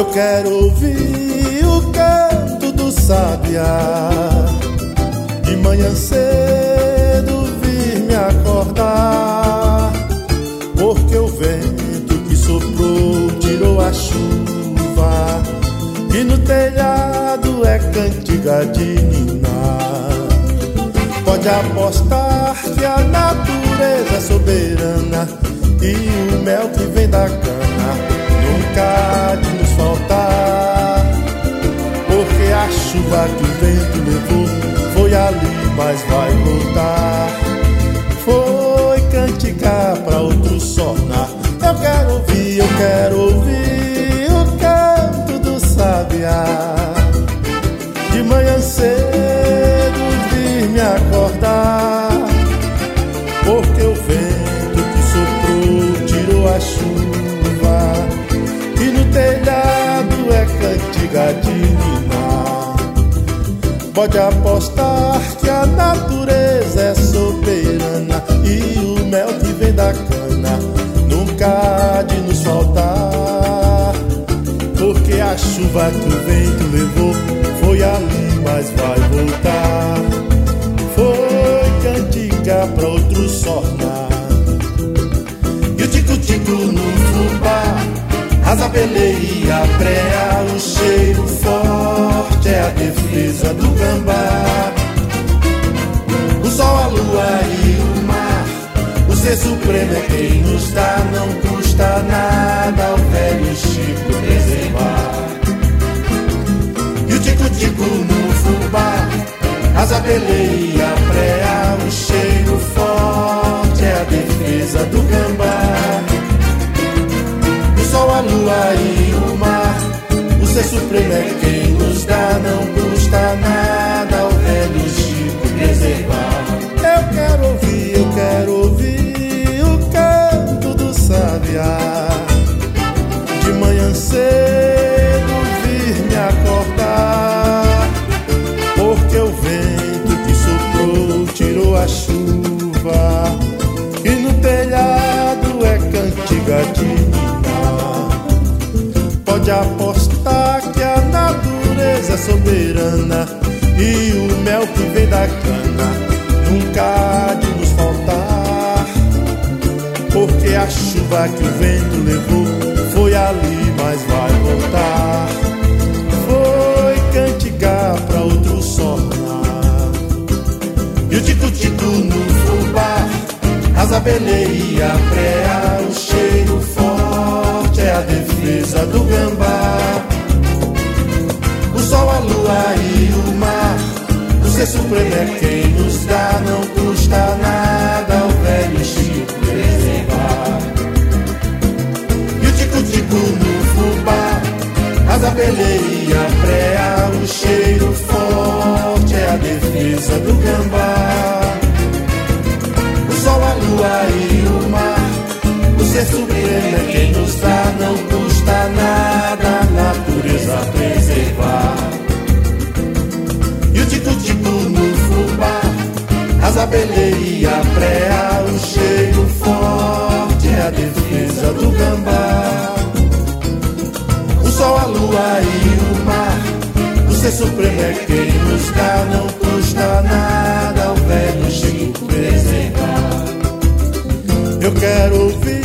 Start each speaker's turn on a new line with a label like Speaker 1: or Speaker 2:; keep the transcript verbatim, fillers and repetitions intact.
Speaker 1: Eu quero ouvir o canto do sabiá, de manhã cedo vir me acordar, porque o vento que soprou tirou a chuva, e no telhado é cantiga de ninar. Pode apostar que a natureza é soberana, e o mel que vem da cana nunca há de nos faltar, porque a chuva que o vento levou foi ali, mas vai voltar. Foi cantigar pra outro sornar. Eu quero ouvir, eu quero ouvir o canto do sabiá, de manhã cedo vir me acordar, porque o vento que soprou tirou a chuva, e no telhado é cantiga de ninar. Pode apostar que a natureza é soberana, e o mel que vem da cana nunca há de nos faltar, porque a chuva que o vento levou foi ali, mas vai voltar. Foi cantiga pra outro sornar. E o tico-tico no fubá, as abelhas e a preá, o cheiro forte é a defesa do gambá. O sol, a lua e o mar, o ser supremo é quem nos dá. Não custa nada ao velho Chico preservar. E o tico-tico no fubá, as abelhas e a preá, o cheiro forte é a defesa do gambá. O sol, a lua e o mar, o ser supremo é quem nos dá. Não custa nada ao velho Chico preservar. Eu quero ouvir, eu quero ouvir o canto do sabiá, de manhã cedo vir me acordar, porque o vento que soprou tirou a chuva, e no telhado é cantiga de ninar. Pode apostar que a natureza é soberana, e o mel que vem da cana nunca há de nos faltar, porque a chuva que o vento levou foi ali, mas vai voltar. Foi cantigar pra outro sornar. E o tico-tico no fubá, as abelhas e a preá, o cheiro forte é a defesa do gambá. O sol, a lua e o mar, o ser supremo é quem nos dá. Não custa nada ao velho Chico preservar. E o tico-tico no fubá, as abelhas e a preá, o cheiro forte é a defesa do gambá. O sol, a lua e o mar, o ser supremo é quem nos dá. Não custa nada a natureza preservar. E o tico-tico no fubá, as abelhas e a preá, o cheiro forte é a defesa do gambá. O sol, a lua e o mar, o ser supremo é quem nos dá. Não custa nada ao velho Chico preservar. Eu quero ouvir